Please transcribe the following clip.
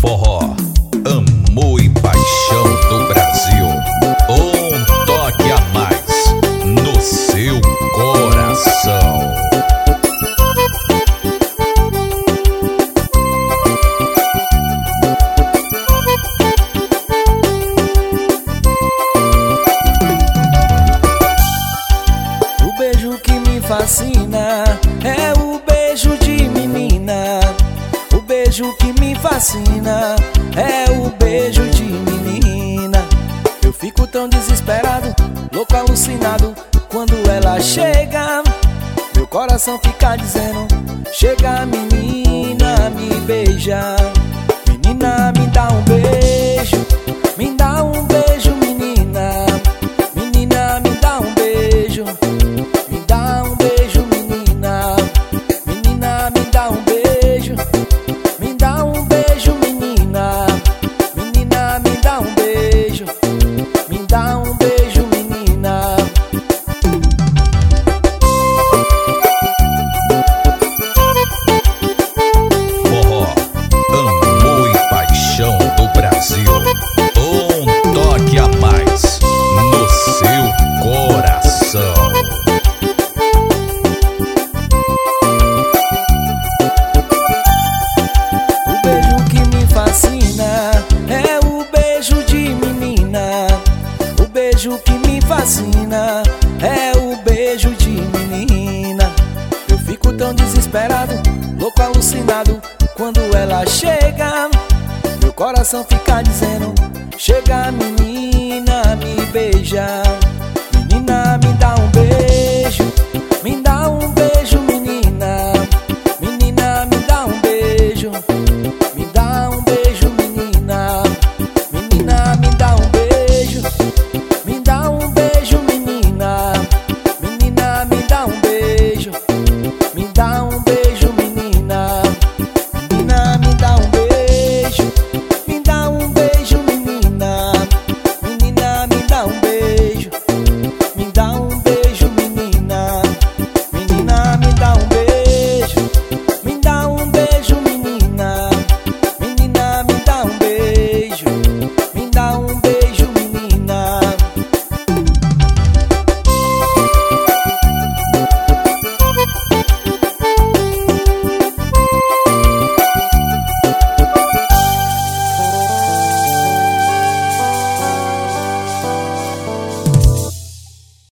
Forró, amor e paixão do Brasil. Um toque a mais no seu coração. O beijo que me fascina é o beijo de menina. O beijo que me fascina é o beijo de menina. Eu fico tão desesperado, louco, alucinado quando ela chega. Meu coração fica dizendo: chega menina, me beija. Menina, me dá um beijo. Me dá um beijo, menina. Menina, me dá um beijo. Me dá um beijo, menina. Menina, me dá um beijo. Me dá um beijo, menina. Menina, me dá um beijo. Me dá um beijo, menina. Forró, amor e paixão do Brasil. Um toque a mais no seu coração. O beijo que me fascina é o beijo de menina. O beijo que me fascina é o beijo de menina. Eu fico tão desesperado, louco, alucinado quando ela chega. Meu coração fica dizendo: chega menina, me beija. Menina,